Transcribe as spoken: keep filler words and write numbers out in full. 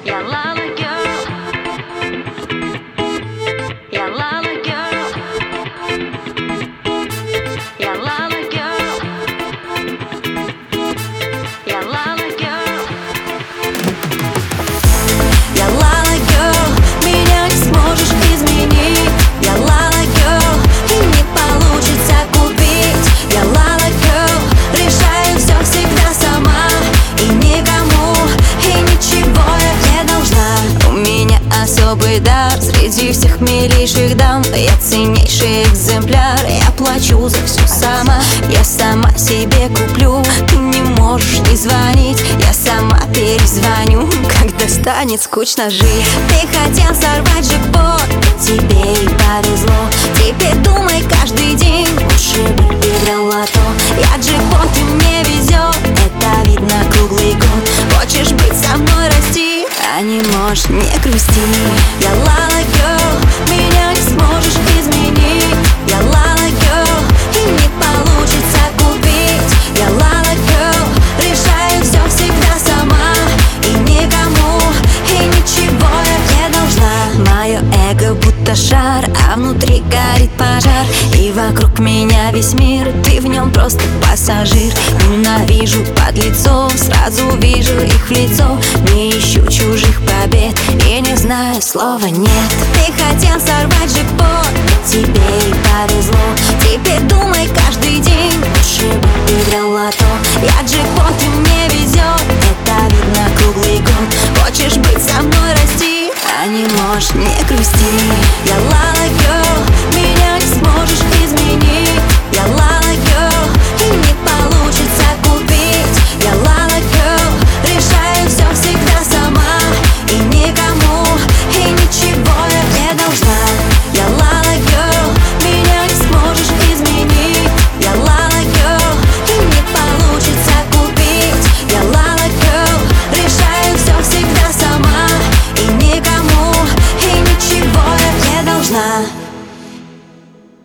Я Лала Girl. Я Лала Girl. Я Лала Girl. Я Лала Girl. Я Лала Girl. Меня не сможешь изменить. Я Лала Girl. И не получится купить. Я Лала Girl. Решаю все всегда сама. И никому, и ничего я не должна. У меня особый дар среди всех милейших дам. Я ценнейший экземпляр. Я плачу за все сама. Я сама себе куплю. Ты не можешь не звонить. Я сама перезвоню, когда станет скучно жить. Ты хотел сорвать джекпот, тебе и повезло. Теперь думай каждый день, лучше бы выиграл лото. Я джекпот, и мне везет, это видно круглый год. Хочешь быть со мной, расти, а не можешь, не грусти. Я Лала Girl, меня не сможешь изменить. Я Лала Girl, и не получится купить. Я Лала Girl, решаю все всегда сама. И никому, и ничего я не должна. Мое эго будто шар, а внутри горит пожар. И вокруг меня весь мир, ты в нем просто пассажир. Ненавижу подлецов, сразу вижу их в лицо. Не ищу чужих побед и не знаю слова нет. Ты хотел сорвать джекпот, тебе и повезло. Теперь думай каждый день, лучше бы выиграл лото. Я джекпот, и мне везет, это видно круглый год. Хочешь быть со мной, расти, а не можешь, не грусти.